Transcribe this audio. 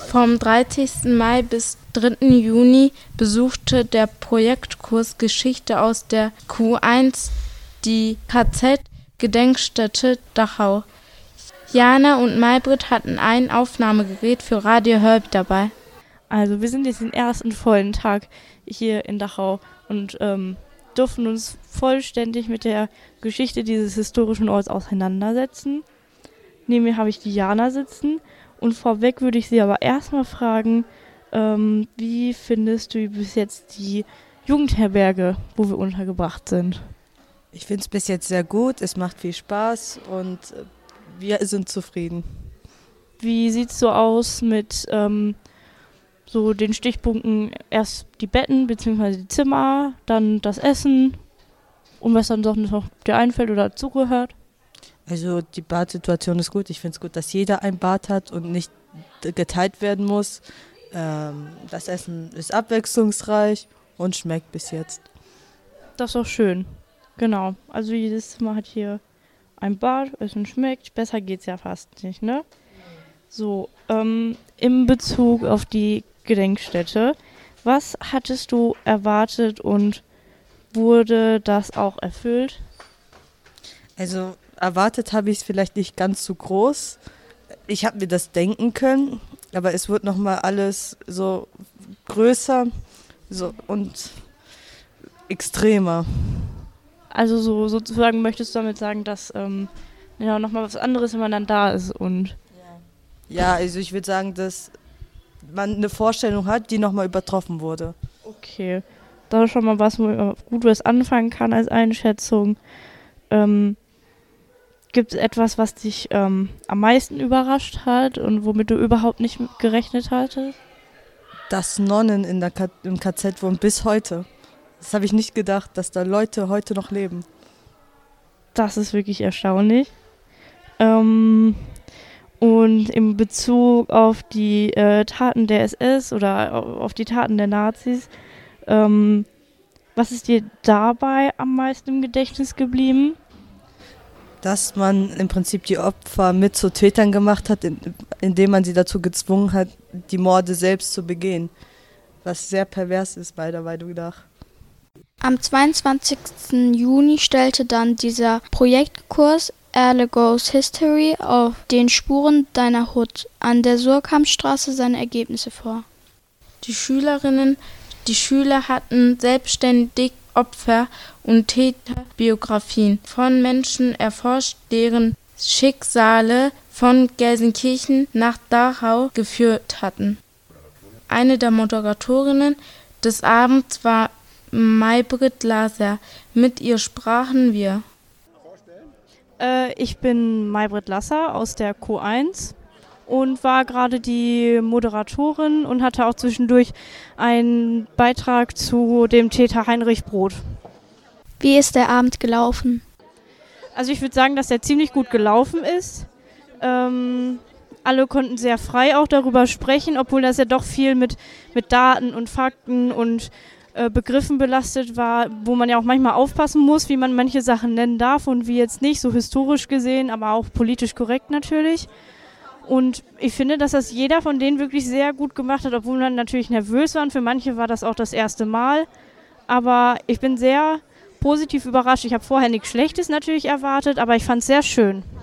Vom 30. Mai bis 3. Juni besuchte der Projektkurs Geschichte aus der Q1 die KZ-Gedenkstätte Dachau. Jana und Maybrit hatten ein Aufnahmegerät für Radio Hörb dabei. Also wir sind jetzt den ersten vollen Tag hier in Dachau und durften uns vollständig mit der Geschichte dieses historischen Orts auseinandersetzen. Neben mir habe ich die Jana sitzen und vorweg würde ich sie aber erstmal fragen, wie findest du bis jetzt die Jugendherberge, wo wir untergebracht sind? Ich finde es bis jetzt sehr gut, es macht viel Spaß und wir sind zufrieden. Wie sieht es so aus mit so den Stichpunkten, erst die Betten bzw. die Zimmer, dann das Essen und was dann noch dir einfällt oder zugehört? Also die Badsituation ist gut. Ich finde es gut, dass jeder ein Bad hat und nicht geteilt werden muss. Das Essen ist abwechslungsreich und schmeckt bis jetzt. Das ist auch schön. Genau. Also jedes Zimmer hat hier ein Bad, Essen schmeckt. Besser geht's ja fast nicht, ne? So, in Bezug auf die Gedenkstätte, was hattest du erwartet und wurde das auch erfüllt? Also erwartet habe ich es vielleicht nicht ganz so groß. Ich habe mir das denken können, aber es wird nochmal alles so größer so und extremer. Also so sozusagen möchtest du damit sagen, dass nochmal was anderes, wenn man dann da ist und... Ja, also ich würde sagen, dass man eine Vorstellung hat, die nochmal übertroffen wurde. Okay, das ist schon mal was, wo man gut was anfangen kann als Einschätzung. Gibt es etwas, was dich am meisten überrascht hat und womit du überhaupt nicht gerechnet hattest? Dass Nonnen im KZ wohnen bis heute. Das habe ich nicht gedacht, dass da Leute heute noch leben. Das ist wirklich erstaunlich. Und in Bezug auf die Taten der SS oder auf die Taten der Nazis, was ist dir dabei am meisten im Gedächtnis geblieben? Dass man im Prinzip die Opfer mit zu Tätern gemacht hat, indem man sie dazu gezwungen hat, die Morde selbst zu begehen. Was sehr pervers ist, meiner Meinung nach. Am 22. Juni stellte dann dieser Projektkurs Erle Goes History auf den Spuren deiner Hut an der Surkamp-Straße seine Ergebnisse vor. Die Schüler hatten selbstständig Opfer- und Täterbiografien von Menschen erforscht, deren Schicksale von Gelsenkirchen nach Dachau geführt hatten. Eine der Moderatorinnen des Abends war Maybrit Lasser. Mit ihr sprachen wir. Ich bin Maybrit Lasser aus der Q1 und war gerade die Moderatorin und hatte auch zwischendurch einen Beitrag zu dem Täter Heinrich Brod. Wie ist der Abend gelaufen? Also ich würde sagen, dass er ziemlich gut gelaufen ist. Alle konnten sehr frei auch darüber sprechen, obwohl das ja doch viel mit Daten und Fakten und Begriffen belastet war, wo man ja auch manchmal aufpassen muss, wie man manche Sachen nennen darf und wie jetzt nicht, so historisch gesehen, aber auch politisch korrekt natürlich. Und ich finde, dass das jeder von denen wirklich sehr gut gemacht hat, obwohl man natürlich nervös war. Und für manche war das auch das erste Mal. Aber ich bin sehr positiv überrascht. Ich habe vorher nichts Schlechtes natürlich erwartet, aber ich fand es sehr schön.